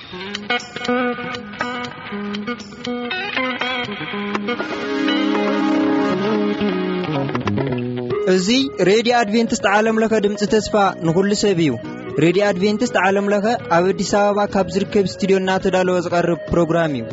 እዚ ሬዲዮ አድቬንቲስት ዓለም ለኸ ድምጽ ተስፋ ንኹሉ ሰብ እዩ። ሬዲዮ አድቬንቲስት ዓለም ለኸ ኣብ አዲስ አበባ ካብ ዝርከብ ስቱዲዮና ተዳለወ ዝቐርብ ፕሮግራም እዩ።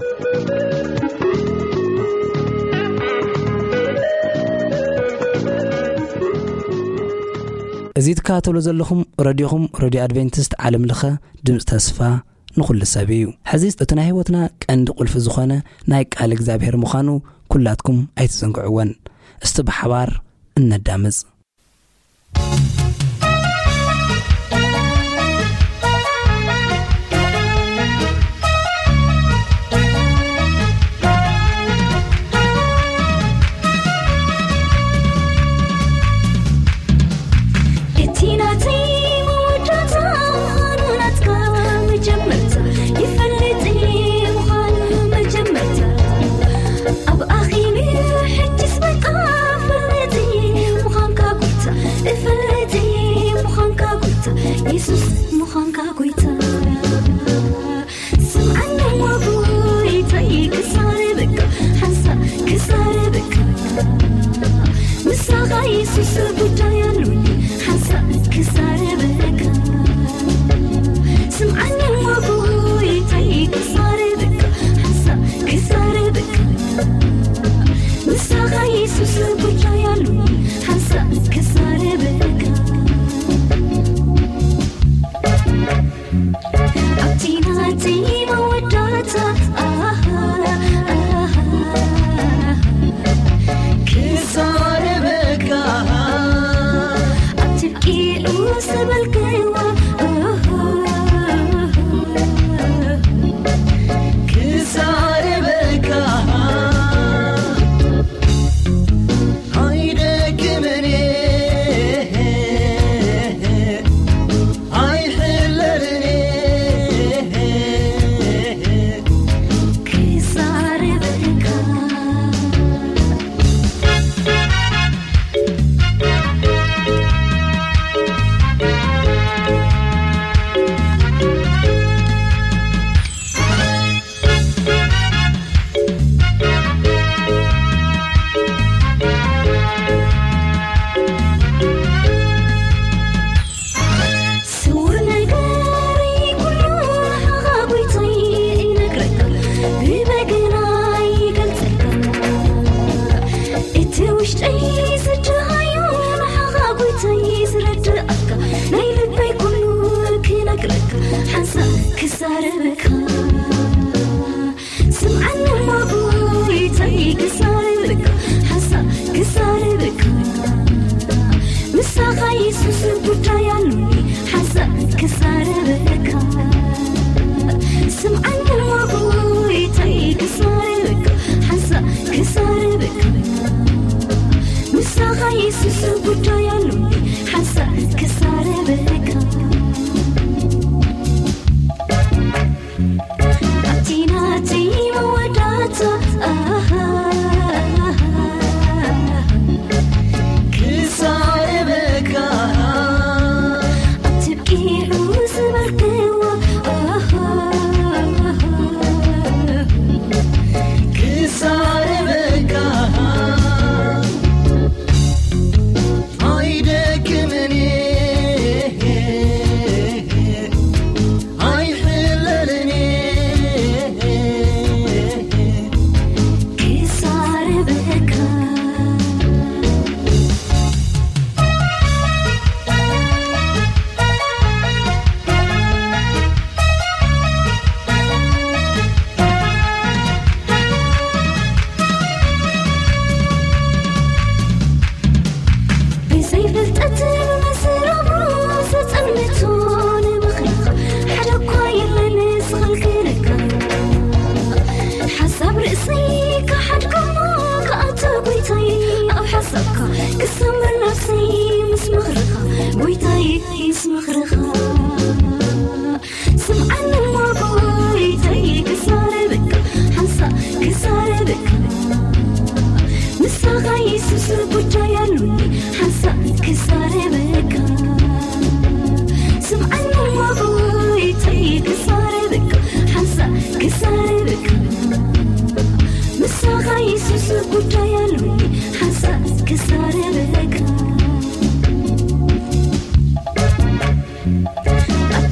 እዚ ተካተሎ ዘለኹም ሬዲዮኹም ሬዲዮ አድቬንቲስት ዓለም ለኸ ድምጽ ተስፋ ንኹሉ ሰብ እዩ። ሕዚ እቲ ናይ ህይወትና ቀንዲ ቁልፊ ዝኾነ ናይ ቃል እግዚአብሔር ምዃኑ ኩላትኩም ኣይትዘንግዕዎን። እስቲ ብሓባር እነዳምጽ።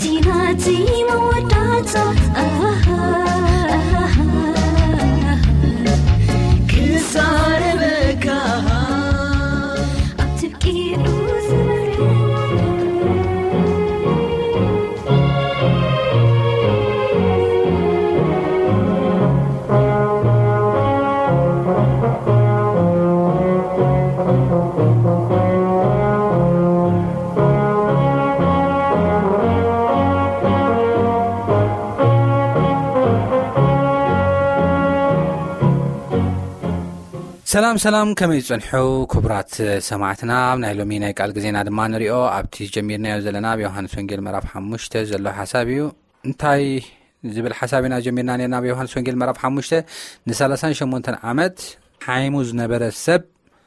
ناتي مودعتا كسار بكا أبتبكي سلام كمي يصنحو كبرات سماعتنا من هلومي ناي قال غزينا دما نريو ابتي جميرنا زلنا بيوحنس وانجيل مراف 5 زلو حسابيو انتاي زبل حسابنا جميرنا نينا بيوحنس وانجيل مراف 5 ن38 عمت حيموز نبره سب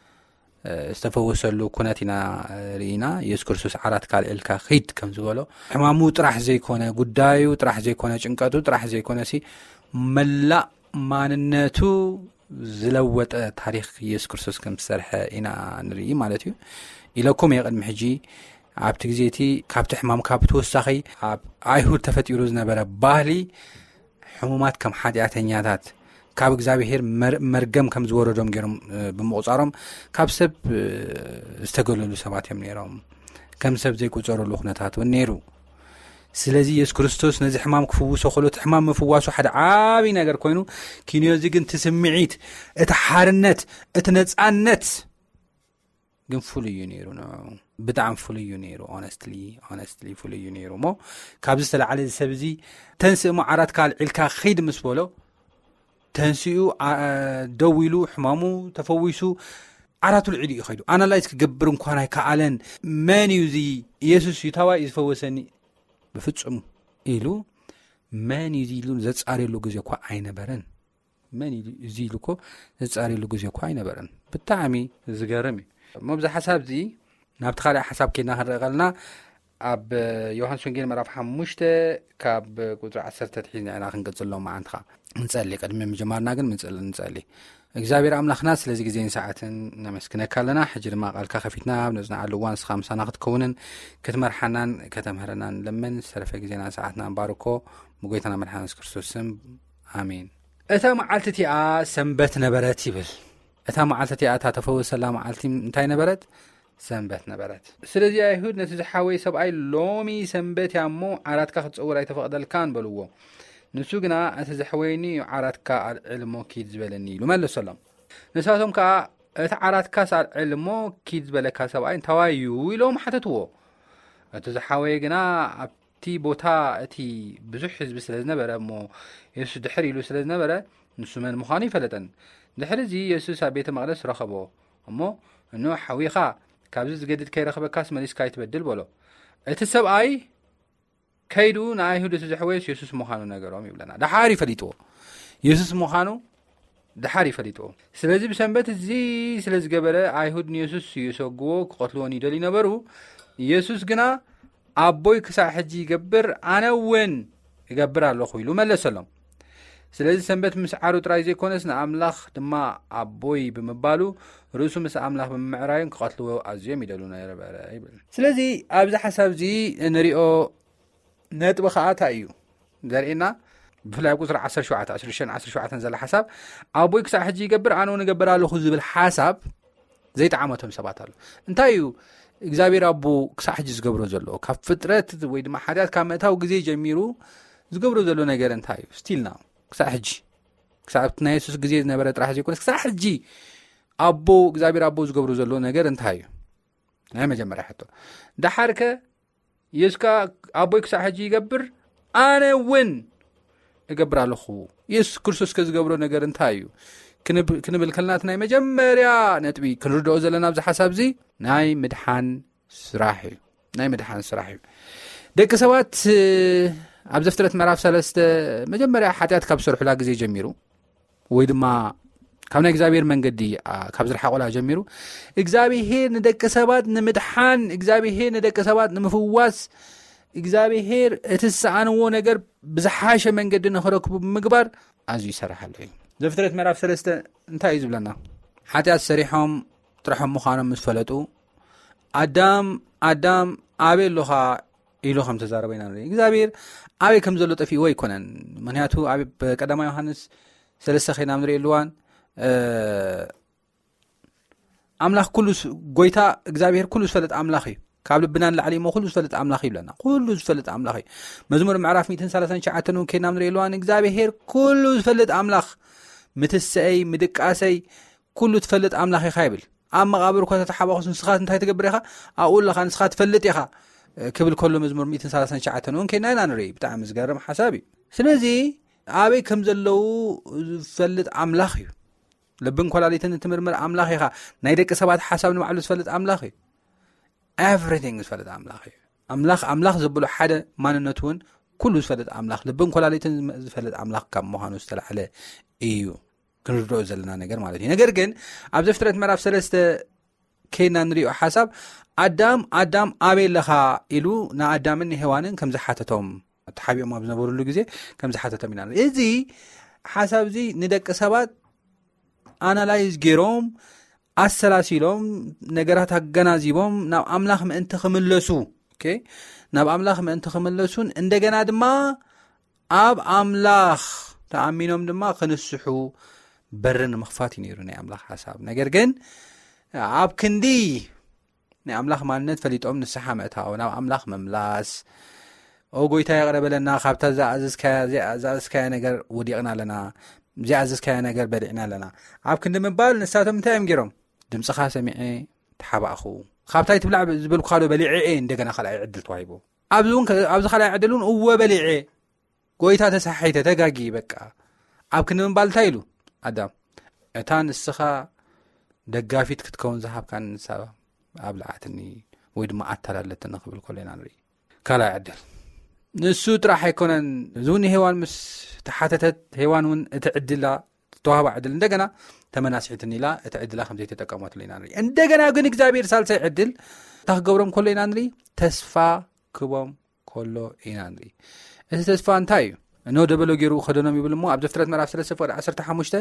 استفوسلو كنتنا رينا يسوع كريستوس عرات قال الكا خيد كم زبلو حمامو طرح زي كونه غدايو طرح زي كونه ጭንቀቱ طرح زي كونه سي ملا ماننتو زلوت تاريخ يسوع كريستوس كم سرح إنا نري مالتي إلىكم يقدم حجي عبت جزيتي كابت حمام كابت وسخي عيهود تفتيروز نبرة باهلي حمومات كم حادياتنياتات كاب እግዚአብሔር مرجم كم زوردهم جرم بمقصارهم كاب سب استغللوا سبات يمنيرهم كم سب زي قصروا لخنتات ونيرو ስለዚህ ኢየሱስ ክርስቶስ ነዚ ሕማም ክፍውሶ خلوت ሕማም መፍዋሱ ሓደ ዓቢ ነገር ኮይኑ ኪንዮዚ ግን ትስምዒት እቲ ሓርነት እቲ ነጻነት ግን ፍሉይ ነይሩ ነው ብጣዕሚ ፍሉይ ነይሩ honestly ፍሉይ ነይሩ ሞ ካብዚ ዝተላዓለ ሰብዚ ተንስእሞ ዓራት ካልዒልካ ኺድ ምስ በሎ ተንስኡ ደዊሉ ሕማሙ ተፈዊሱ ዓራቱ ልዕሊ ይኸይዱ ኣናላይዝ ክገብር እንኳን ኣይከኣለን መን እዩ ዚ ኢየሱስ ይታዋይ ዝፈወሰኒ بفصم إلو من يزيلو زتصاريلو غزيكو عينبرن من يزيلوكو زتصاريلو غزيكو عينبرن بتعمي زغرمي مبز حساب زي نابت خالي حساب كينا هرغلنا اب يوحنس وانجيل مراف 5 كاب قدر 10 تحيزنا انا خنقصلو معنتها نصلي قدم مجمرنا كن نصلي እግዚአብሔር አምላክና ስለዚህ ጊዜን ሰዓትን ነመስክነካለና ሕጅር ማቃልካ ከፊትና ብነዝና አልዋን 50 ናት ከውነን ከተመርሐናን ከተመህረናን ለምን ሰረፈ ጊዜና ሰዓትና ባርኮ ሙጎይታና መድኃኒት ክርስቶስም አሜን እታ መዓልቲያ ሰንበት ነበረት ይብል እታ መዓልቲያ ተፈወሰ ሰላም መዓልቲ እንታይ ነበረት ሰንበት ነበረት ስለዚህ አይሁድ ነቲ ዝሓወይ ሰብኣይ ሎሚ ሰንበት ያሞ ዓራትካ ክትጽውር ኣይተፈቅደልካን በልዎ ንሱ ግና እቲ ዝሕወይኒ ዓራትካ አልዕልሞ ኪድ ዝበለኒ ኢሉ መለሰሎም ንሳቶም ከዓ እቲ ዓራትካ አልዕልሞ ኪድ ዝበለካ ሰብኣይ እንታዋዩ ኢሎም ሓተትዎ እቲ ዝሓወይ ግና ኣብቲ ቦታ እቲ ብዙሕ ህዝቢ ስለዝነበረ እሞ ኢየሱስ ድሕር ኢሉ ስለዝነበረ ንሱ መን ምዃኑ ይፈለጠን ድሕር እዚ ኢየሱስ ኣብ ቤተ መቅደስ ረኸቦ እሞ እኖ ሓዊኻ ካብዚ ዝገድድ ከይረኸበካስ መሊስካ ይትበድል በሎ እቲ ሰብኣይ كيدو نايهود تزحويس يسوس مخانو نغرام يبلنا دحاري فليتو يسوس مخانو دحاري فليتو سلازي بسنبت زي سلاز غبره ايهود يسوس يسوغو قتلوني دلي نبرو يسوس غنا ابوي كسا حجي يغبر انا وين يغبر الله خويلو ملسلام سلازي سنبت مسعارو ترايزي كونسنا املاخ دما ابوي بمبالو رسو مس املاخ بمعراين قتلو ازيم يدلونا يربره يبل سلازي ابز حساب زي نريو نت بخاطا ايو درينا بفلاي قصر 10 شعات 10 شعات نزل حساب ابوي كسا حجي يغبر انا ونغبر له خذ بالحساب زي تعامتهم سباتالو انتايو እግዚአብሔር አቦ كسا حجي ዝገብሮ ዘሎ ካብ ፍጥረት ወይ ድማ ሓዳት ካብ መታው ግዜ ጀሚሩ ዝገብሮ ዘሎ ነገር እንታዩ ስቲል ናው كسا حجي كسا ናይ ኢየሱስ ግዜ ዝነበረ ጥራሕ ዘይኮነ كسا حجي አቦ እግዚአብሔር አቦ ዝገብሮ ዘሎ ነገር እንታዩ ናይ መጀመሪያ ሕቶ ዳሓርከ يسكا أبوك ساحجي يقبر أنا وين يقبر على خو يس كرسوس كزقبرو نجار انتايو كنب الكلنات ناي مجمريا نتبي كنردو زلنا بز حساب زي ناي مدحان سراحي ديك سوات أبزفترت مراف سلست مجمريا حتيات كابسر حلاق زي جميرو ويدما كابنا إجزابير من قدي كابزر حقولها جميرو إجزابير ندك سبات نمدحان إجزابير ندك سبات نمفواس إجزابير تسعنو نجر بزحاشة من قد نخرج بمقبر عزيز سرح عليه زفترة مراف سلسة انتهي زبلنا حتى السريحهم ترحم مخانم مسفلتو أدم أبي لها ኢሉ ከም ተዛረበና ንርኢ እግዚአብሔር ኣበይ ከም ዘሎ ጠፊእዎ ኣይኮነን ምክንያቱ ኣብ ቀዳማይ ዮሐንስ 3 ኸይና ንሪእልዋን ኣምላኽ ኩሉ ጎይታ እግዚአብሔር ኩሉ ዝፈልጥ ኣምላኽ እዩ ካብ ልብናን ላዕሊ ሞ ኩሉ ዝፈልጥ ኣምላኽ ይብለና ኩሉ ዝፈልጥ ኣምላኽ እዩ መዝሙር ምዕራፍ 139 ከይና ንሪእልዋን እግዚአብሔር ኩሉ ዝፈልጥ ኣምላኽ ምትሰይ ምድቃሰይ ኩሉ ትፈልጥ ኣምላኽ ኢኻ ይብል ኣብ መቃብር እኳ ተተሓባኹስ ንስኻት እንታይ ትገብር ኢኻ ኣብኡ ለኻ ንስኻት ትፈልጥ ኢኻ ክብል ከሎ መዝሙር 139 ከይና ኢና ንርኢ ብጣዕሚ ዝገርም ሓሳብ እዩ ስለዚ ኣበይ ከም ዘለው ዝፈልጥ ኣምላኽ እዩ ልብን ኮላሊትን ትምርምር ኣምላኽ ኢኻ ናይ ደቂ ሰባት ሓሳብ ንባዕሉ ዝፈልጥ ኣምላኽ እዩ everything ዝፈልጥ ኣምላኽ እዩ ኣምላኽ ዘብሎ ሓደ ማንነቱ እውን ኩሉ ዝፈልጥ ኣምላኽ ልብን ኮላሊትን ዝፈልጥ ኣምላኽ ካብ ምዃኑ ዝተላዕለ እዩ ክንርድኦ ዘለና ነገር ማለት እዩ ነገር ግን ኣብ ዘፍጥረት ምዕራፍ 3 ከይና ንሪኦ ሓሳብ ኣዳም ኣበይ ለኻ ኢሉ ንኣዳምን ሄዋንን ከም ዝሓተቶም ተሓቢኦም ኣብ ዝነበሩሉ ግዜ ከም ዝሓተቶም ኢና እዚ ሓሳብ እዚ ንደቂ ሰባት ኣናላይዝ ገይሮም ኣሰላሲሎም ነገራት ኣገናዚቦም ናብ ኣምላኽ ምእንቲ ክምለሱ ናብ ኣምላኽ ምእንቲ ክምለሱን እንደገና ድማ ኣብ ኣምላኽ ተኣሚኖም ድማ ክንስሑ በርን ምኽፋት እዩ ነይሩ ናይ ኣምላኽ ሓሳብ ነገር ግን ኣብ ክንዲ ናይ ኣምላኽ ማንነት ፈሊጦም ንስሓ ምእታው ናብ ኣምላኽ መምላስ ጎይታ የቕረበለና ካብታ ዝኣዘዝካያ ነገር ወዲቕና ኣለና ዝኣዘዝካያ ነገር በሊዕና ኣለና ኣብ ክንዲ ምባል ንሳቶም እንታይ እዮም ገይሮም ድምፅኻ ሰሚዐ ተሓባእኹ ካብታይ ትብላዕ ዝበልኩካዶ በሊዐ እንደገና ካልኣይ ዕድል ተዋሂቡ ኣብዚ ካልኣይ ዕድል እውን እወ በሊዐ ጎይታ ተሳሒተ ተጋጊ በቃ ኣብ ክንዲ ምባል እንታይ ኢሉ ኣዳም እታ ንስኻ ደጋፊት ክትከውን ዝሃብካ ንሳብ ኣብ ልዓትኒ ወይ ድማ ኣታላለተኒ ክብል ከሎ ኢና ንርኢ ካልኣይ ዕድል ንሱ ጥራሕ ኣይኮነን እዚውን ሄዋን ምስ ተሓተተት ሄዋን እውን እቲ ዕድላ ተዋህባ ዕድል እንደገና ተመናስሒትን ኢላ እቲ ዕድላ ከም ዘይተጠቀመትሉ ኢና ንርኢ እንደገና ግን እግዚአብሔር ሳልሳይ ዕድል ታክገብሮም ከሎ ኢና ንርኢ ተስፋ ክቦም ከሎ ኢና ንርኢ እቲ ተስፋ እንታይ እዩ እኖ ደበሎ ገይሩ ከደኖም ይብል እሞ ኣብ ዘፍጥረት ምዕራፍ 3:15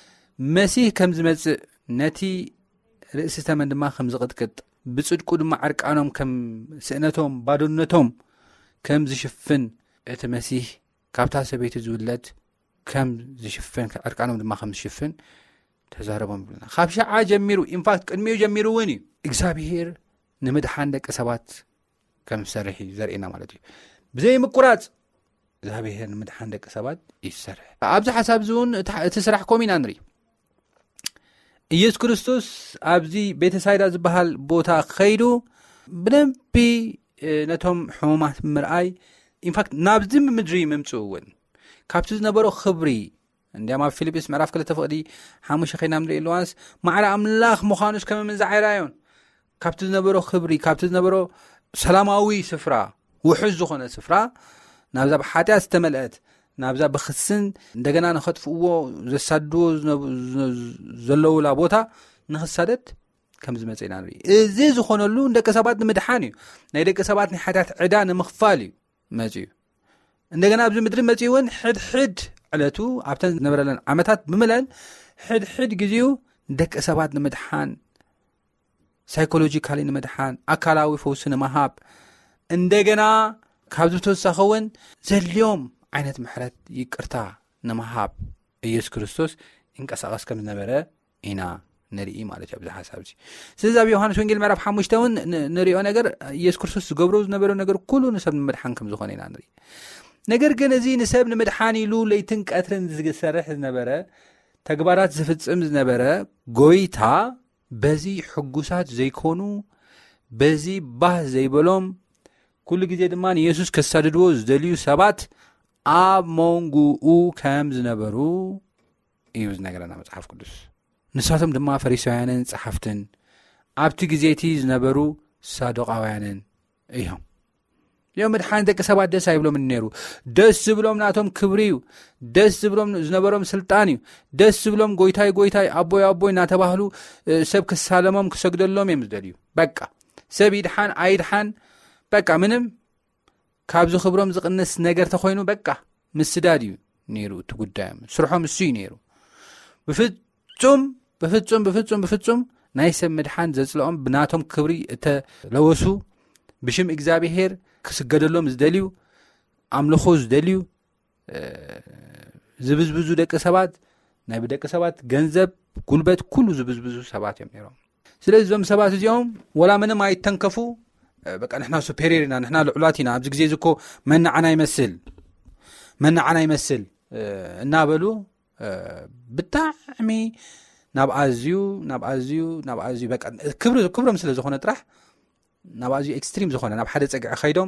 መሲህ ከም ዝመጽእ ነቲ ርእሲ ተመን ድማ ከም ዝቅጥቅጥ ብጽድቁ ድማ ዓርቃኖም ከም ስእነቶም ባዶነቶም ከም ዝሽፍን እቲ መሲህ ካብታ ሰበይቲ ዝውለድ ከም ዝሽፍን ዓርቃኖም ድማ ከም ዝሽፍን ተዛረቦም ይብልና ካብ ሸዓ ጀሚሩ ኢንፋክት ቅድሚኡ ጀሚሩ እውን እዩ እግዚአብሔር ንምድሓን ደቂ ሰባት ከም ዝሰርሕ ዘርእየና ማለት እዩ ብዘይ ምቁራጽ እግዚአብሔር ንምድሓን ደቂ ሰባት ይሰርሕ ኣብዚ ሓሳብ እውን እቲ ስራሕ ከም ኢና ንርኢ ኢየሱስ ክርስቶስ ኣብዚ ቤተሳይዳ ዝበሃል ቦታ ከይዱ ብደንቢ ነቶም ሕሙማት ምርኣይ ኢንፋክት ናብዚ ምድሪ ምምጽኡ እውን ካብቲ ዝነበሮ ክብሪ እንዲያም ኣብ ፊልጵስ ምዕራፍ 2 ፍቕዲ 5 ኸይና ንርኢ ኣለዋንስ ማዕረ ኣምላኽ ምዃኑስ ከም ምንዛዕራዮን ካብቲ ዝነበሮ ክብሪ ካብቲ ዝነበሮ ሰላማዊ ስፍራ ውሑስ ዝኾነ ስፍራ ናብዛ ብሓጢያት ዝተመልአት ናብዛ ብክስን እንደገና ንኸጥፍእዎ ዘሳድዎ ዘለውላ ቦታ ንኽሳደድ ከም ዝመጽእ ኢና ንርኢ እዚ ዝኾነሉ ደቂ ሰባት ንምድሓን እዩ ናይ ደቂ ሰባት ናይ ሓጢያት ዕዳ ንምኽፋል እዩ መጽኡ እንደገና ኣብዚ ምድሪ መጽኡ እውን ሕድሕድ ዕለቱ ኣብተን ዝነበረለን ዓመታት ብምለን ሕድሕድ ግዚኡ ደቂ ሰባት ንምድሓን ሳይኮሎጂካሊ ንምድሓን ኣካላዊ ፈውሲ ንምሃብ እንደገና ካብዚ ተወሳኺ እውን ዘልዮም ዓይነት ምሕረት ይቅርታ ንምሃብ ኢየሱስ ክርስቶስ ይንቀሳቐስ ከም ዝነበረ ኢና ንርኢ ማለት እዩ ኣብዚ ሓሳብ እዚ ስለዚ ኣብ ዮሃንስ ወንጌል ምዕራፍ 5 እውን ንሪኦ ነገር ኢየሱስ ክርስቶስ ዝገብሮ ዝነበረ ነገር ኩሉ ንሰብ ንምድሓን ከም ዝኾነ ኢና ንርኢ ነገር ግን እዚ ንሰብ ንምድሓን ኢሉ ለይትን ቀትርን ዝሰርሕ ዝነበረ ተግባራት ዝፍጽም ዝነበረ ጎይታ በዚ ሕጉሳት ዘይኮኑ በዚ ባህ ዘይበሎም ኩሉ ግዜ ድማ ኢየሱስ ከሳድድዎ ዝደልዩ ሰባት ኣብ መንጉኡ ከም ዝነበሩ እዩ ዝነገረና መጽሓፍ ቅዱስ ንሳቶም ድማ ፈሪሳውያንን ጸሓፍትን ኣብቲ ግዜቲ ዝነበሩ ሳዶቃውያንን እዮም እዮም ምድሓን ደቂ ሰባት ደስ ኣይብሎም ነይሩ ደስ ዝብሎም ናቶም ክብሪ እዩ ደስ ዝብሎም ዝነበሮም ስልጣን እዩ ደስ ዝብሎም ጎይታይ ጎይታይ ኣቦይ ኣቦይ እናተባህሉ ሰብ ክሳለሞም ክሰግደሎም እዮም ዝደልዩ በቃ ሰብ ይድሓን ኣይድሓን በቃ ምንም ካብዚ ክብሮም ዝቕንስ ነገር ተኾይኑ በቃ ምስዳድ እዩ ነይሩ እቲ ጉዳዮም ስርሖም እሱ እዩ ነይሩ ብፍጹም ናይ ሰብ ምድሓን ዘጽልኦም ብናቶም ክብሪ እተለወሱ ብሽም እግዚአብሔር ክስገደሎም ዝደልዩ ኣምልኾ ዝደልዩ ዝብዝብዙ ደቂ ሰባት ናይ ብደቂ ሰባት ገንዘብ ጉልበት ኩሉ ዝብዝብዙ ሰባት እዮም ነይሮም። ስለዚ እዞም ሰባት እዚኦም ወላ ምንም ኣይተንከፉ በቃ ንሕና ሱፔሪየር ኢና ንሕና ልዑላት ኢና ኣብዚ ግዜ ዝኮ መናዓና ይመስል እናበሉ ብጣዕሚ ናብ ኣዝዩ በቃ ክብሮም ስለ ዝኾነ ጥራሕ ናብ ኣዝዩ ኤክስትሪም ዝኾነ ናብ ሓደ ፀግዒ ኸይዶም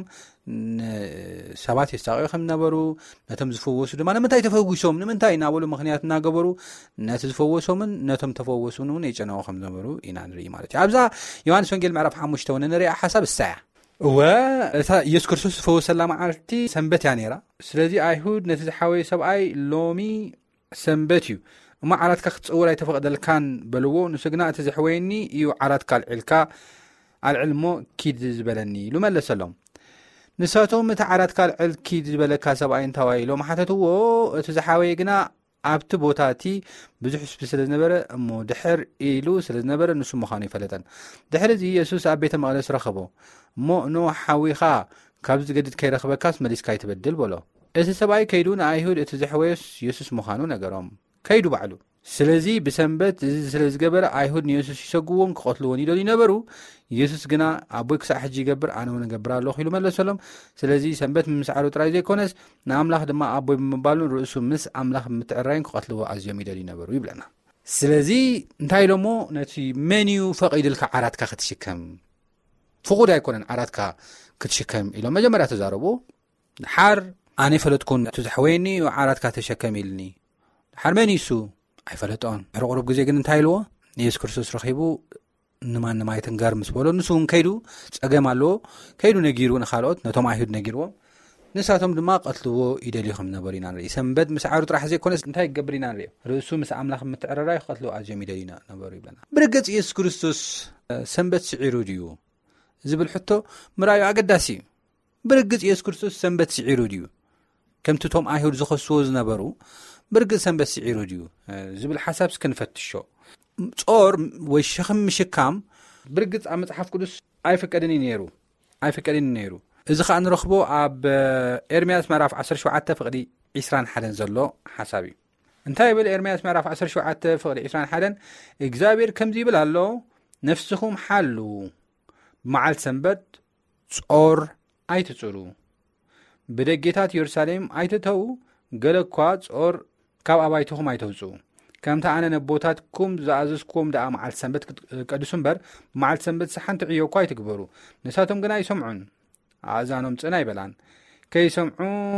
ሰባት የሳቂዩ ከም ነበሩ ነቶም ዝፈወሱ ድማ ንምንታይ ተፈዊሶም ንምንታይ እናበሉ ምክንያት እናገበሩ ነቲ ዝፈወሶምን ነቶም ተፈወሱን እውን የጨነቁ ከም ነበሩ ኢና ንርኢ ማለት እዩ። ኣብዛ ዮሃንስ ወንጌል ምዕራፍ 5 እውን ንሪኣ ሓሳብ እሳያ እታ ኢየሱስ ክርስቶስ ዝፈወሰላ መዓልቲ ሰንበት እያ ነይራ። ስለዚ ኣይሁድ ነቲ ዝሓወየ ሰብኣይ ሎሚ ሰንበት እዩ እማ ዓራትካ ክትፅውር ኣይተፈቕደልካን በልዎ። ንሱ ግና እቲ ዝሕወየኒ እዩ ዓራትካ ኣልዒልካ ኣልዕልሞ ኪድ ዝበለኒ ኢሉ መለሰሎም። ንሳቶም እቲ ዓራትካ ኣልዕል ኪድ ዝበለካ ሰብኣይ እንታይ ኢሎም ሓተትዎ። እቲ ዝሓወየ ግና ኣብቲ ቦታ እቲ ብዙሕ ህዝቢ ስለ ዝነበረ እሞ ድሕር ኢሉ ስለ ዝነበረ ንሱ ምዃኑ ይፈለጠን። ድሕሪ እዚ ኢየሱስ ኣብ ቤተ መቕደስ ረኸቦ እሞ ኖ ሓዊኻ ካብዚ ዝገድድ ከይረኽበካስ መሊስካ ይትበድል በሎ። እቲ ሰብኣይ ከይዱ ንኣይሁድ እቲ ዝሕወየስ ኢየሱስ ምዃኑ ነገሮም ከይዱ ባዕሉ። ስለዚ ብሰንበት እዚ ስለ ዝገበረ ኣይሁድ ንኢየሱስ ይሰግዎን ክቐትልዎን ይደልዩ ነበሩ። ኢየሱስ ግና ኣቦይ ክሳብ ሕጂ ይገብር ኣነ እውን እገብር ኣለኹ ኢሉ መለሰሎም። ስለዚ ሰንበት ምምስዓሩ ጥራይ ዘይኮነስ ንኣምላኽ ድማ ኣቦይ ብምባሉን ርእሱ ምስ ኣምላኽ ብምትዕራይን ክቐትልዎ ኣዝዮም ይደልዩ ነበሩ ይብለና። ስለዚ እንታይ ኢሎሞ ነቲ መንዩ ፈቒድልካ ዓራትካ ክትሽከም ፍቑድ ኣይኮነን ዓራትካ ክትሽከም ኢሎም መጀመርያ ተዛረቡ። ድሓር ኣነ ፈለጥኩን እቲ ዝሕወየኒ ዓራትካ ተሸከም ኢልኒ ድሓር መን ይሱ ኣይፈለጦን። ሕርቁሩብ ግዜ ግን እንታይ ኢልዎ ኢየሱስ ክርስቶስ ረኺቡ ንማይትን ጋር ምስ በሎ ንሱ እውን ከይዱ ፀገም ኣለዎ ከይዱ ነጊሩ ንኻልኦት ነቶም ኣይሁድ ነጊርዎም ንሳቶም ድማ ቀትልዎ ይደልዩ ከም ነበሩ ኢና ንርኢ። ሰንበት ምስዓሩ ጥራሕ ዘይኮነስ እንታይ ይገብር ኢና ንሪኦ ርእሱ ምስ ኣምላኽ ምትዕርራይ ክቐትልዎ ኣዝዮም ይደልዩ ነበሩ ይብለና። ብርግፅ ኢየሱስ ክርስቶስ ሰንበት ስዒሩ ድዩ ዝብል ሕቶ ምርኣዩ ኣገዳሲ እዩ። ብርግፅ ኢየሱስ ክርስቶስ ሰንበት ስዒሩ ድዩ ከምቲ ቶም ኣይሁድ ዝኸስዎ ዝነበሩ ብርግፅ ሰንበት ስዒሩ ድዩ ዝብል ሓሳብ ስክንፈትሾ። ጾር ወይ ሸኽም ምሽካም ብርግፅ ኣብ መጽሓፍ ቅዱስ ኣይፈቀድኒ ነይሩ። እዚ ከዓ ንረኽቦ ኣብ ኤርምያስ ምዕራፍ 17 ፍቕዲ 21 ዘሎ ሓሳብ እዩ። እንታይ ይብል ኤርምያስ ምዕራፍ 17 ፍቕዲ 21 እግዚኣብሔር ከምዚ ይብል ኣሎ ነፍስኹም ሓሉ ብመዓልቲ ሰንበት ጾር ኣይትጽሩ ብደጌታት ኢየሩሳሌም ኣይትተዉ ገለ እኳ ጾር ካብ ኣባይትኹም ኣይተውፅኡ ከምታ ኣነ ነቦታትኩም ዝኣዘዝኩም ደኣ መዓልቲ ሰንበት ቀድሱ እምበር ብመዓልቲ ሰንበት ሓንቲ ዕዮ እኳ ኣይትግበሩ። ንሳቶም ግና ይሰምዑን ኣእዛኖም ፅና ይበላን ከይሰምዑ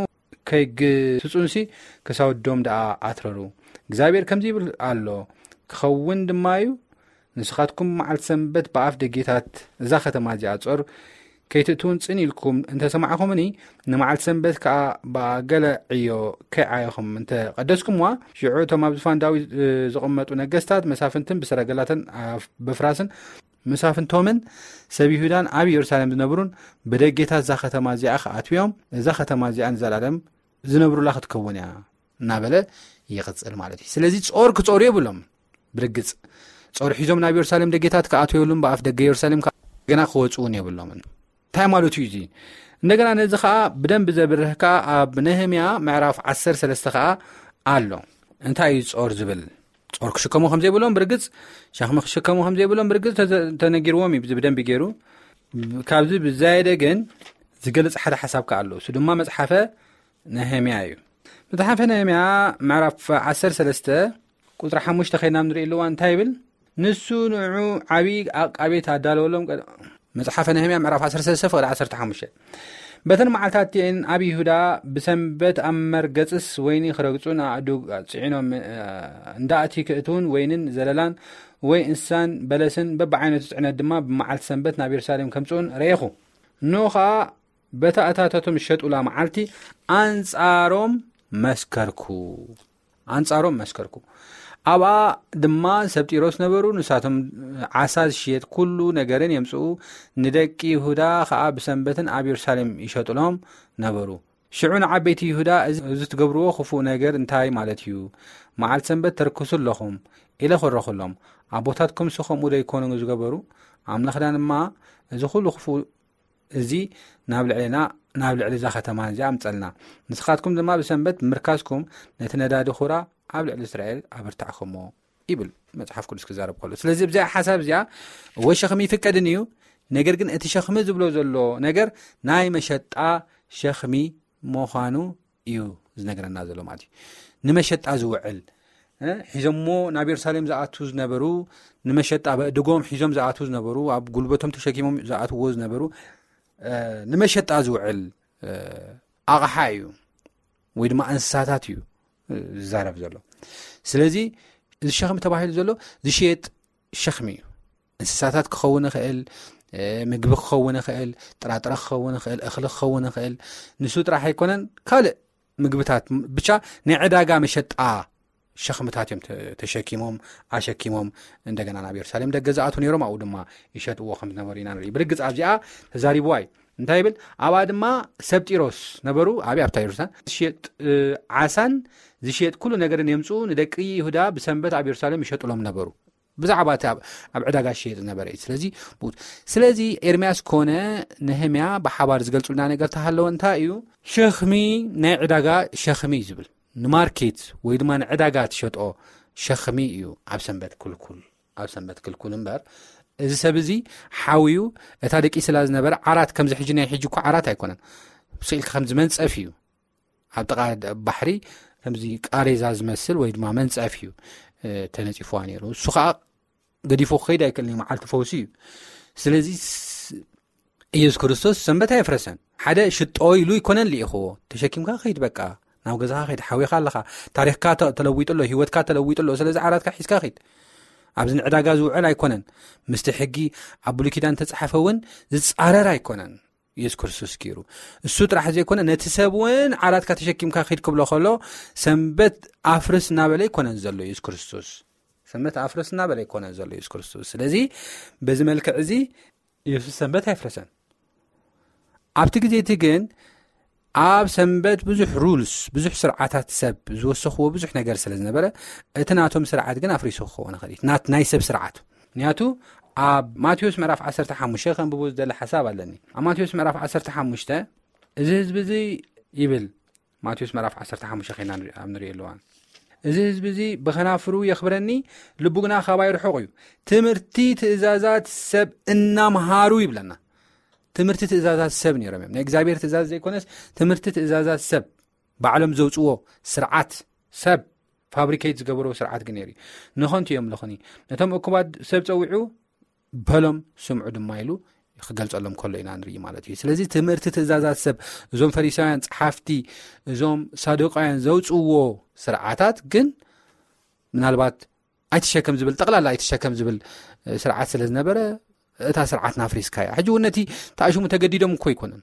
ከይግትፁንሲ ክሳውዶም ደኣ ኣትረሩ። እግዚኣብሔር ከምዚ ይብል ኣሎ ክኸውን ድማ እዩ ንስኻትኩም ብመዓልቲ ሰንበት ብኣፍ ደጌታት እዛ ከተማ እዚኣ ጾር ከይትእትውን ፅን ኢልኩም እንተሰማዕኹምኒ ንመዓልቲ ሰንበት ከዓ ብገለ ዕዮ ከይዓየኹም እንተቀደስኩምዋ ሽዑ እቶም ኣብ ዙፋን ዳዊት ዝቕመጡ ነገስታት መሳፍንትን ብሰረገላትን በፍራስን መሳፍንቶምን ሰብ ይሁዳን ኣብ ኢየሩሳሌም ዝነብሩን ብደጌታት እዛ ከተማ እዚኣ ከኣትዮም እዛ ከተማ እዚኣ ንዘላለም ዝነብሩላ ክትከውን እያ እናበለ ይቕፅል ማለት እዩ። ስለዚ ጾር ክጾሩ የብሎም ብርግፅ ጾር ሒዞም ናብ ኢየሩሳሌም ደጌታት ከኣትውሉም ብኣፍ ደገ ኢየሩሳሌም ገና ክወፅውን የብሎምን እንታይ ማለት እዩ እዚ። እንደገና ነዚ ከዓ ብደንብ ዘብርህካ ኣብ ነህምያ ምዕራፍ 13 ከዓ ኣሎ እንታይ እዩ ጾር ዝብል ጾር ክሽከሙ ከም ዘይብሎም ብርግፅ ሸኽሚ ክሽከሙ ከም ዘይብሎም ብርግፅ ተነጊርዎም እዩ ብደንብ ገይሩ። ካብዚ ብዛየደ ግን ዝገልጽ ሓደ ሓሳብ ከዓ ኣሎ እሱ ድማ መጽሓፈ ነህምያ እዩ። መጽሓፈ ነህምያ ምዕራፍ 13 ቁጥሪ 5 ኸይና ንሪኢ ኣለዋ እንታይ ይብል ንሱ ንዑ ዓብይ ኣቃቤት ኣዳለወሎም መጽሓፈ ነህምያ ምዕራፍ 13 ፍቕዲ 15 በተን መዓልታት እቲአን ኣብ ይሁዳ ብሰንበት ኣብ መርገጽስ ወይኒ ክረግጹን ኣዕዱግ ጽዒኖም እንዳእቲ ክእትውን ወይንን ዘለላን ወይ እንስሳን በለስን በብዓይነቱ ጽዕነት ድማ ብመዓልቲ ሰንበት ናብ ኢየሩሳሌም ከምጽኡን ረየኹ። ኖ ከዓ በታእታታቶም ዝሸጡላ መዓልቲ ኣንጻሮም መስከርኩ ኣብኣ ድማ ሰብጢሮስ ነበሩ። ንሳቶም ዓሳ ዝሽየጥ ኩሉ ነገርን የምጽኡ ንደቂ ይሁዳ ከዓ ብሰንበትን ኣብ ኢየሩሳሌም ይሸጡሎም ነበሩ። ሽዑ ንዓበይቲ ይሁዳ እዚ ትገብርዎ ክፉእ ነገር እንታይ ማለት እዩ መዓልቲ ሰንበት ተርክሱ ኣለኹም ኢለ ክረኽሎም ኣቦታትኩም ከምኡ ዶ ይኮኑ ዝገበሩ ኣምላኽና ድማ እዚ ኩሉ ክፉእ እዚ ናብ ልዕሊ ዛ ከተማ እዚኣ ምፀልና ንስኻትኩም ድማ ብሰንበት ምርካዝኩም ነቲ ነዳዲ ኹራ ኣብ ልዕሊ እስራኤል ኣብርታዕኹሞ ይብል መጽሓፍ ቅዱስ ክዛረብ ከሎ። ስለዚ ብዛ ሓሳብ እዚኣ ወይ ሸኽሚ ይፍቀድን እዩ። ነገር ግን እቲ ሸኽሚ ዝብሎ ዘሎ ነገር ናይ መሸጣ ሸኽሚ ምዃኑ እዩ ዝነገረና ዘሎ ማለት እዩ። ንመሸጣ ዝውዕል ሒዞሞ ናብ ኢየሩሳሌም ዝኣቱ ዝነበሩ ንመሸጣ በእድጎም ሒዞም ዝኣቱ ዝነበሩ ኣብ ጉልበቶም ተሸኪሞም ዝኣትዎ ዝነበሩ ንመሸጣ ዝውዕል ኣቕሓ እዩ ወይ ድማ እንስሳታት እዩ ዝዛረብ ዘሎ። ስለዚ እዚ ሸኽሚ ተባሂሉ ዘሎ ዝሸየጥ ሸኽሚ እዩ። እንስሳታት ክኸውን ይኽእል፣ ምግቢ ክኸውን ይኽእል፣ ጥራጥረ ክኸውን ይኽእል፣ እኽሊ ክኸውን ይኽእል። ንሱ ጥራሕ ኣይኮነን ካልእ ምግብታት ብቻ ናይ ዕዳጋ መሸጣ ሸኽምታት እዮም ተሸኪሞም ኣሸኪሞም እንደገና ናብ ኢየሩሳሌም ደገ ዝኣቱ ነይሮም። ኣብኡ ድማ ይሸጥዎ ከም ዝነበሩ ኢና ንርኢ። ብርግፅ ኣብዚኣ ተዛሪብዋ እዩ። እንታይ ይብል? ኣብኣ ድማ ሰብጢሮስ ነበሩ። ኣብታ ኢየሩሳሌም ዝሸጥ ዓሳን ዝሸጥ ኩሉ ነገርን የምፁ ንደቂ ይሁዳ ብሰንበት ኣብ ኢየሩሳሌም ይሸጥሎም ነበሩ። ብዛዕባ ኣብ ዕዳጋ ዝሸየጥ ነበረ እዩ። ስለዚ ኤርምያስ ኮነ ነህምያ ብሓባር ዝገልጹልና ነገር ተሃለወ እንታይ እዩ? ሸኽሚ ናይ ዕዳጋ ሸኽሚ እዩ ዝብል ንማርኬት ወይ ድማ ንዕዳጋ ትሸጦ ሸኽሚ እዩ ኣብ ሰንበት ክልኩል እምበር እዚ ሰብ እዚ ሓዊዩ እታ ደቂ ስላ ዝነበረ ዓራት ከምዚ ሕጂ ናይ ሕጂ እኳ ዓራት ኣይኮነን። ስኢልካ ከምዚ መንፀፍ እዩ ኣብ ጥቃ ባሕሪ ከምዚ ቃሬዛ ዝመስል ወይ ድማ መንፀፍ እዩ ተነፂፍዋ ነይሩ። እሱ ከዓ ገዲፎ ክኸይድ ኣይከልኒ መዓልቲ ፈውሲ እዩ። ስለዚ ኢየሱስ ክርስቶስ ሰንበት ኣይፍረሰን። ሓደ ሽጦ ኢሉ ይኮነን ልኢኽዎ ተሸኪምካ ኸይድ በቃ ናብ ገዛኻ ኸይድ ሓዊኻ ኣለኻ ታሪኽካ ተለዊጡሎ ህይወትካ ተለዊጡሎ። ስለዚ ዓራትካ ሒዝካ ኸይድ ኣብዚ ንዕዳጋ ዝውዕል ኣይኮነን። ምስቲ ሕጊ ኣብ ብሉይ ኪዳን ተጻሓፈ እውን ዝጻረር ኣይኮነን ኢየሱስ ክርስቶስ ገይሩ። እሱ ጥራሕ ዘይኮነ ነቲ ሰብ እውን ዓራትካ ተሸኪምካ ኸይድ ክብሎ ከሎ ሰንበት ኣፍርስ እናበለ ይኮነን ዘሎ ኢየሱስ ክርስቶስ። ሰንበት ኣፍርስ እናበለ ይኮነን ዘሎ ኢየሱስ ክርስቶስ። ስለዚ በዚ መልክዕ እዚ ኢየሱስ ሰንበት ኣይፍረሰን። ኣብቲ ግዜ እቲ ግን ኣብ ሰንበት ብዙሕ ሩልስ ብዙሕ ስርዓታት ሰብ ዝወሰኽዎ ብዙሕ ነገር ስለ ዝነበረ እቲ ናቶም ስርዓት ግን ኣፍሪሱ ክኸውን ይኽእል ናይ ሰብ ስርዓት። ምክንያቱ ኣብ ማቴዎስ ምዕራፍ 15 ከንብቦ ዝደሊ ሓሳብ ኣለኒ። ኣብ ማቴዎስ ምዕራፍ 15 እዚ ህዝቢ እዚ ይብል ማቴዎስ ምዕራፍ 15 ኸይና ኣብ ንሪኦ ኣለዋ እዚ ህዝቢ እዚ ብኸናፍሩ የኽብረኒ ልቡ ግና ካባይ ርሑቕ እዩ ትምህርቲ ትእዛዛት ሰብ እናምሃሩ ይብለና። ትምህርቲ ትእዛዛት ሰብ ነይሮም እዮም። ናይ እግዚኣብሔር ትእዛዝ ዘይኮነስ ትምህርቲ ትእዛዛት ሰብ ባዕሎም ዘውፅዎ ስርዓት ሰብ ፋብሪኬት ዝገብሮ ስርዓት ግን ነይሩ። ንኾንቱ እዮም ልኹኒ ነቶም እኩባት ሰብ ፀዊዑ በሎም ስምዑ ድማ ኢሉ ክገልጸሎም ከሎ ኢና ንርኢ ማለት እዩ። ስለዚ ትምህርቲ ትእዛዛት ሰብ እዞም ፈሪሳውያን ጸሓፍቲ እዞም ሳዱቃውያን ዘውፅዎ ስርዓታት ግን ምናልባት ኣይትሸከም ዝብል ጠቕላላ ኣይትሸከም ዝብል ስርዓት ስለ ዝነበረ እታ ስርዓት ናፍሪስካ እያ። ሕጂ ነቲ ተኣሽሙ ተገዲዶም እኮ ይኮነን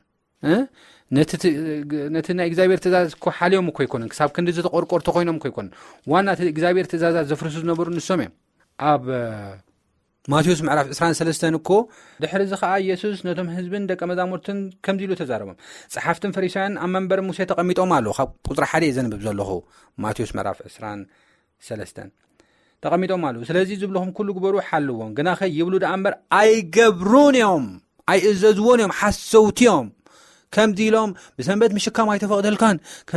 ነቲ ናይ እግዚኣብሔር ትእዛዝ እኮ ሓልዮም እኮ ይኮነን ክሳብ ክንዲ ዝተቆርቆርቶ ኮይኖም እኮ ይኮነን። ዋና እቲ እግዚኣብሔር ትእዛዛት ዘፍርሱ ዝነበሩ ንሶም እዮም። ኣብ ማቴዎስ ምዕራፍ 23 እኮ ድሕሪ እዚ ከዓ ኢየሱስ ነቶም ህዝብን ደቀ መዛሙርትን ከምዚ ኢሉ ተዛረቦም። ጸሓፍትን ፈሪሳውያን ኣብ መንበር ሙሴ ተቐሚጦም ኣለዉ። ካብ ቁጥሪ 1 ዘንብብ ዘለኹ ማቴዎስ ምዕራፍ 23 ተቐሚጦም ኣለዉ። ስለዚ ዝብለኹም ኩሉ ግበሩ ሓልዎም ግናኸ ይብሉ ዳ እምበር ኣይገብሩን እዮም ኣይእዘዝዎን እዮም ሓሰውቲዮም ከምዚ ኢሎም ብሰንበት ምሽካም ኣይተፈቕደልካን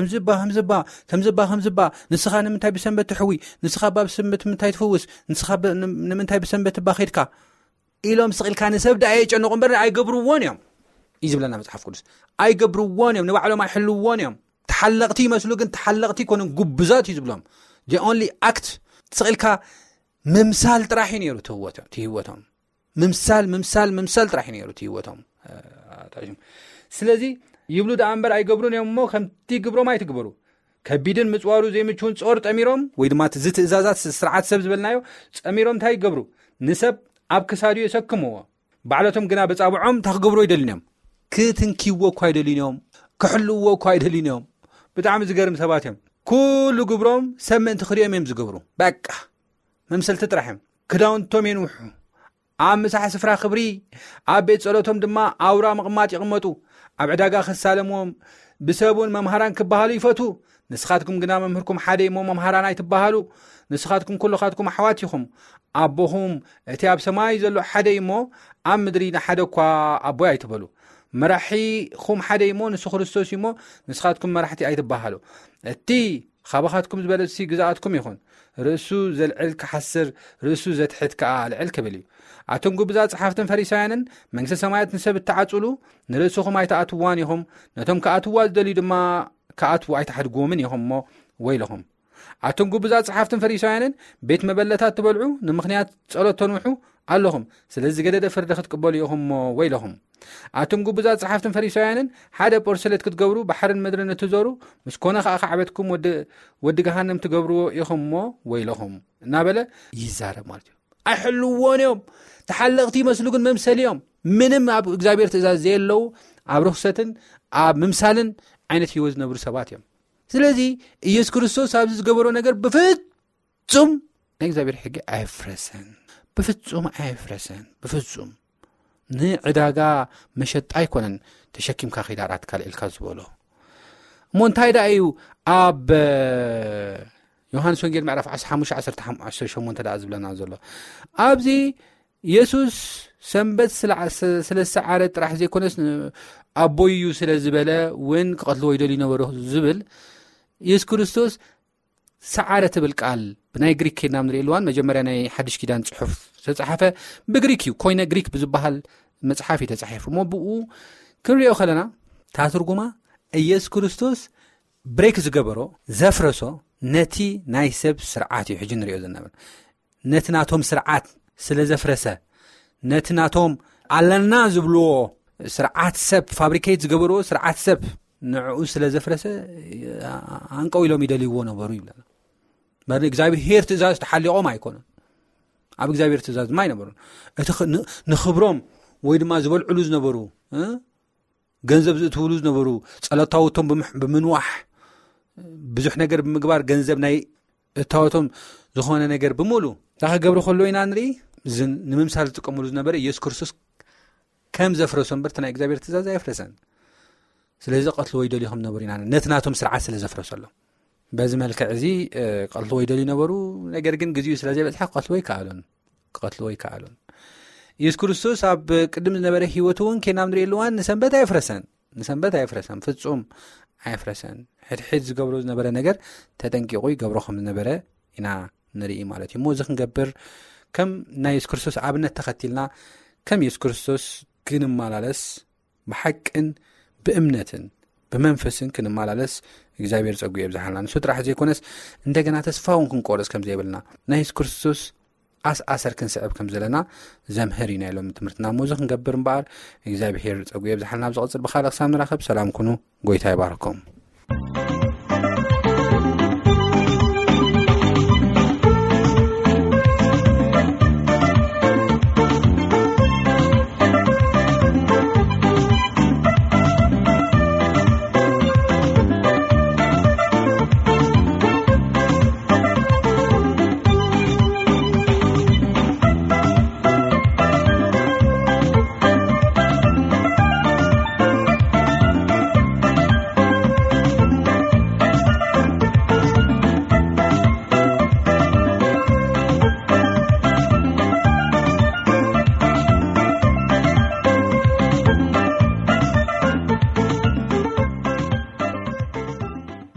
ከምዝባ ንስኻ ንምንታይ ብሰንበት ትሕዊ ንስኻ ብሰንበት ምንታይ ትፍውስ ንስኻ ንምንታይ ብሰንበት ባኺድካ ኢሎም ስቕልካ ንሰብ ዳ የጨነቑ እምበር ኣይገብሩዎን እዮም እዩ ዝብለና መጽሓፍ ቅዱስ። ኣይገብሩዎን እዮም ንባዕሎም ኣይሕልዎን እዮም። ተሓለቕቲ ይመስሉ ግን ተሓለቕቲ ኮኑን ጉብዛት እዩ ዝብሎም the only act ስቕልካ ምምሳል ጥራሕ ነይሩ ትህወቶም ምምሳል ጥራሕ ነይሩ ትህወቶም። ስለዚ ይብሉ ዳ እምበር ኣይገብሩን እዮም እሞ ከምቲ ግብሮም ኣይትግበሩ ከቢድን ምጽዋሩ ዘይምችውን ጾር ጠሚሮም ወይ ድማ እዚ ትእዛዛት ስርዓት ሰብ ዝበልናዮ ጸሚሮም እንታይ ይገብሩ ንሰብ ኣብ ክሳዱ የሰክምዎ ባዕለቶም ግና በጻብዖም ታክገብሮ ይደልዮም እዮም። ክትንኪዎ እኳ ይደልዮም እዮም ክሕልዎ እኳ ይደልዮም እዮም። ብጣዕሚ ዝገርም ሰባት እዮም። ኩሉ ግብሮም ሰብ ምእንቲ ክሪኦም እዮም ዝገብሩ በቃ መምሰልቲ ጥራሕ እዮም። ክዳውንቶም የንውሑ ኣብ ምሳሕ ስፍራ ክብሪ ኣብ ቤት ጸሎቶም ድማ ኣውራ ምቕማጥ ይቕመጡ ኣብ ዕዳጋ ክሳለምዎም ብሰቡን መምሃራን ክበሃሉ ይፈቱ። ንስኻትኩም ግና መምህርኩም ሓደ እሞ መምሃራን ኣይትበሃሉ ንስኻትኩም ኩልኻትኩም ኣሕዋት ኢኹም ኣቦኹም እቲ ኣብ ሰማይ ዘሎ ሓደ እሞ ኣብ ምድሪ ንሓደ እኳ ኣቦይ ኣይትበሉ መራሒኹም ሓደ እሞ ንሱ ክርስቶስ እሞ ንስኻትኩም መራሕቲ ኣይትባሃሉ እቲ ካባኻትኩም ዝበለሲ ግዛኣትኩም ይኹን ርእሱ ዘልዕል ክሓስር ርእሱ ዘትሕት ከዓ ልዕል ክብል እዩ ኣቶም ጉብዛት ጸሓፍትን ፈሪሳውያንን መንግስቲ ሰማያት ንሰብ እተዓጽሉ ንርእስኹም ኣይተኣትዋን ኢኹም ነቶም ከኣትዋ ዝደልዩ ድማ ከኣትዉ ኣይተሓድግዎምን ኢኹም እሞ ወይለኹም ኣቶም ጉብዛት ጸሓፍትን ፈሪሳውያንን ቤት መበለታት ትበልዑ ንምኽንያት ጸሎት ተንውሑ ኣለኹም ስለዚ ገደደ ፍርዲ ክትቅበሉ ኢኹም እሞ ወይለኹም ኣቶም ጉብዛት ጸሓፍትን ፈሪሳውያንን ሓደ ጶርሰለት ክትገብሩ ባሕርን ምድርን እትዞሩ ምስ ኮነ ከዓ ከዕበትኩም ወዲ ገሃንም ትገብርዎ ኢኹም እሞ ወይለኹም እናበለ ይዛረብ ማለት እዩ ኣይሕልዎን እዮም ተሓለቕቲ ይመስሉ ግን መምሰሊ እዮም ምንም ኣብ እግዚኣብሔር ትእዛዝ ዘየለው ኣብ ርክሰትን ኣብ ምምሳልን ዓይነት ህይወት ዝነብሩ ሰባት እዮም ስለዚ ኢየሱስ ክርስቶስ ኣብዚ ዝገበሮ ነገር ብፍጹም ናይ እግዚኣብሔር ሕጊ ኣይፍረሰን ብፍጹም ኣይፍረሰን ብፍጹም ንዕዳጋ መሸጣ ኣይኮነን ተሸኪምካ ኺዳራት ካልኤልካ ዝበሎ እሞ እንታይ ዳ እዩ ኣብ ዮሃንስ ወንጌል ምዕራፍ 15:18 ዳ ዝብለና ዘሎ ኣብዚ ኢየሱስ ሰንበት ስለሰዓረ ጥራሕ ዘይኮነስ ኣቦዩ ስለ ዝበለ ወን ክቐትልዎ ይደልዩ ነበሩ ዝብል ኢየሱስ ክርስቶስ ሰዓረ ትብል ቃል ብናይ ግሪክ ኬድና ንሪእልዋን መጀመርያ ናይ ሓድሽ ኪዳን ጽሑፍ ተጻሓፈ ብግሪክ እዩ ኮይነ ግሪክ ብዝበሃል መጽሓፍ እዩ ተጻሒፉ እሞ ብኡ ክንሪኦ ከለና ታትርጉማ ኢየሱስ ክርስቶስ ብሬክ ዝገበሮ ዘፍረሶ ነቲ ናይ ሰብ ስርዓት እዩ ሕጂ ንሪኦ ዘነበረ ነቲ ናቶም ስርዓት ስለ ዘፍረሰ ነቲ ናቶም ኣለና ዝብልዎ ስርዓት ሰብ ፋብሪኬት ዝገበርዎ ስርዓት ሰብ ንዕኡ ስለ ዘፍረሰ አንቀው ኢሎም ይደልይዎ ነበሩ ይብለና መር እግዚኣብሔር ትእዛዝ ተሓሊቖም ኣይኮኑን ኣብ እግዚኣብሔር ትእዛዝ ድማ ኣይነበሩን እቲ ንኽብሮም ወይ ድማ ዝበልዕሉ ዝነበሩ ገንዘብ ዝእትውሉ ዝነበሩ ጸለታውቶም ብምንዋሕ ብዙሕ ነገር ብምግባር ገንዘብ ናይ እታወቶም ዝኾነ ነገር ብምሉ ታኸገብሩ ከሎ ኢና ንርኢ ንምምሳል ዝጥቀምሉ ዝነበረ ኢየሱስ ክርስቶስ ከም ዘፍረሶ እምበርቲ ናይ እግዚኣብሔር ትእዛዝ ኣይፍረሰን ስለዚ ቀትልዎ ይደልዩኹም ነበሩ ኢና ነቲ ናቶም ስርዓት ስለ ዘፍረሰሎ በዚ መልክዕ እዚ ቀትልዎ ይደልዩ ነበሩ ነገር ግን ግዜኡ ስለ ዘይበፅሐ ቀትልዎ ይከኣሉን ኢየሱስ ክርስቶስ ኣብ ቅድም ዝነበረ ህይወቱ እውን ኬናም ንሪእልዋን ንሰንበት ኣይፍረሰን ፍጹም ኣይፍረሰን ሕድሕድ ዝገብሮ ዝነበረ ነገር ተጠንቂቑ ይገብሮ ከም ዝነበረ ኢና ንርኢ ማለት እዩ እሞ እዚ ክንገብር ከም ናይ ኢየሱስ ክርስቶስ ኣብነት ተኸቲልና ከም ኢየሱስ ክርስቶስ ክንመላለስ ብሓቅን ብእምነትን ብመንፈስን ክንመላለስ እግዚአብሔር ጸጉ ይብዛሓልና ንሱ ጥራሕ ዘይኮነስ እንደገና ተስፋውን ክንቆርጽ ከም ዘይብልና ናይ ኢየሱስ ክርስቶስ ኣስኣሰር ክንስዕብ ከም ዘለና ዘምህር ኢና ኢሎም ትምህርትና ሞዞ ክንገብር እምበኣር እግዚአብሔር ጸጉ ይብዛሓልና ብዝቕጽል ብኻልእ ክሳብ ንራኸብ ሰላም ኩኑ ጎይታ ይባርኮም